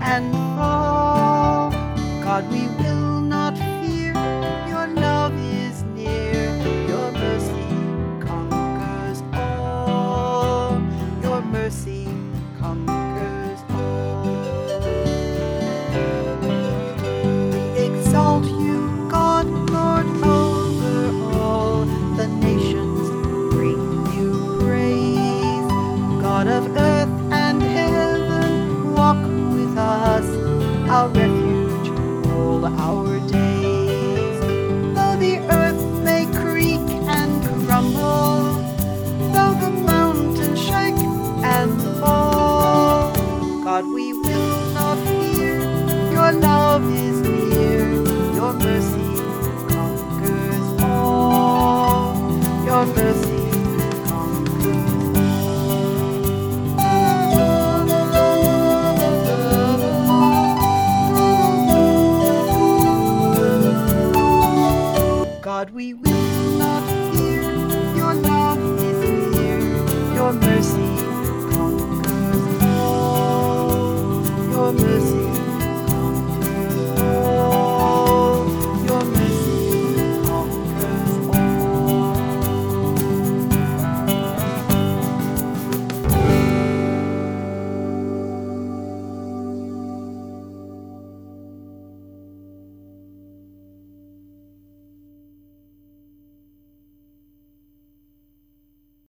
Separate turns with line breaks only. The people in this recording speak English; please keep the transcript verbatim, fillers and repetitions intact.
and fall. God, we will not fear, your love is near, your mercy conquers all, your mercy conquers all. We exalt you, God, Lord over all, the nations bring you praise. God of earth and heaven, walk with us, our refuge